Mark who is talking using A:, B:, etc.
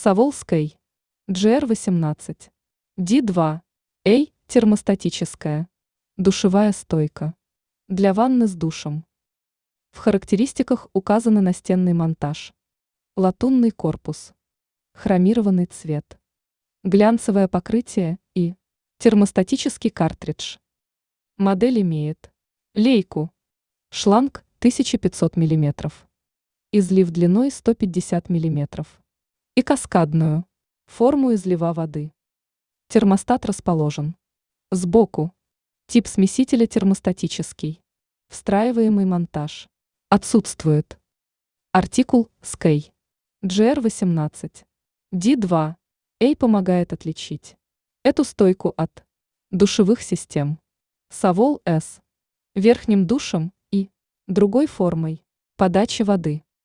A: Савол-Скей. GR18. D2. A. Термостатическая. Душевая стойка. Для ванны с душем. В характеристиках указаны настенный монтаж. Латунный корпус. Хромированный цвет. Глянцевое покрытие и термостатический картридж. Модель имеет лейку. Шланг 1500 мм. Излив длиной 150 мм. И каскадную форму излива воды. Термостат расположен сбоку. Тип смесителя термостатический. Встраиваемый монтаж. Отсутствует. Артикул Скей. GR18. D2. A помогает отличить эту стойку от душевых систем. Савол С. Верхним душем и другой формой подачи воды.